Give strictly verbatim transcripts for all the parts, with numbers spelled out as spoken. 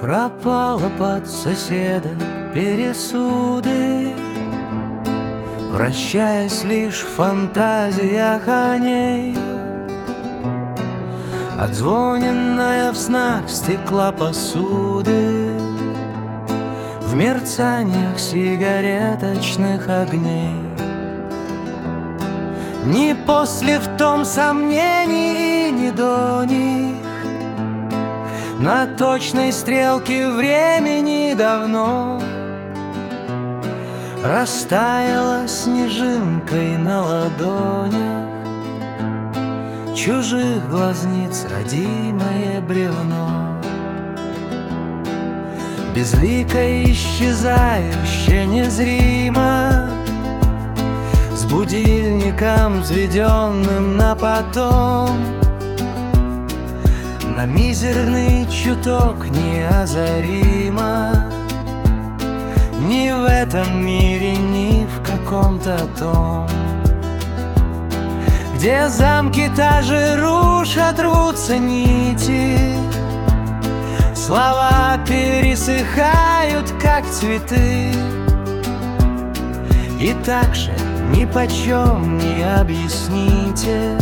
пропала под соседа пересуды, вращаясь лишь в фантазиях о ней. Отзвоненная в снах стекла посуды, в мерцаниях сигареточных огней. Ни после в том сомнений, ни до них, на точной стрелке времени давно растаяла снежинкой на ладонях чужих глазниц родимое бревно. Безлико исчезающее незримо, с будильником, взведенным на потом, на мизерный чуток неозаримо. Ни в этом мире, ни в каком-то том, где замки даже рушат, рвутся нити, слова пересыхают, как цветы. И так же нипочем не объясните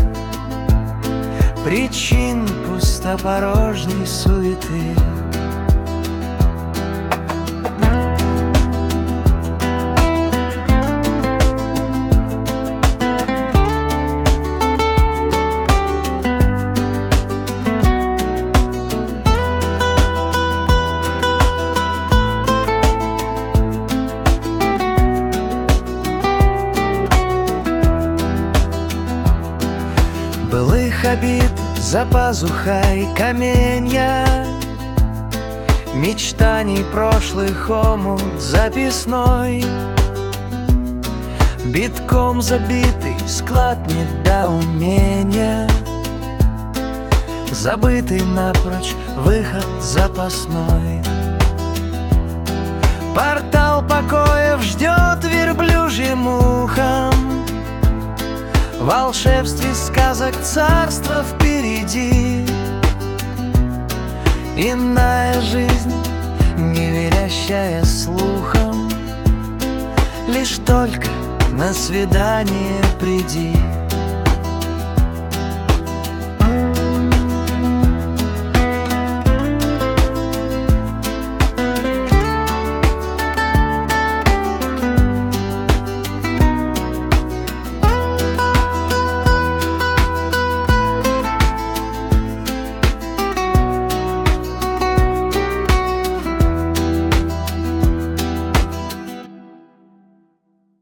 причин пустопорожней суеты. Былых обид за пазухой каменья, мечтаний прошлых омут записной, битком забитый склад недоумения, забытый напрочь выход запасной. Портал покоев ждет верблюжьим ухом, в волшебстве сказок царство впереди. Иная жизнь, не верящая слухам, лишь только на свидание приди.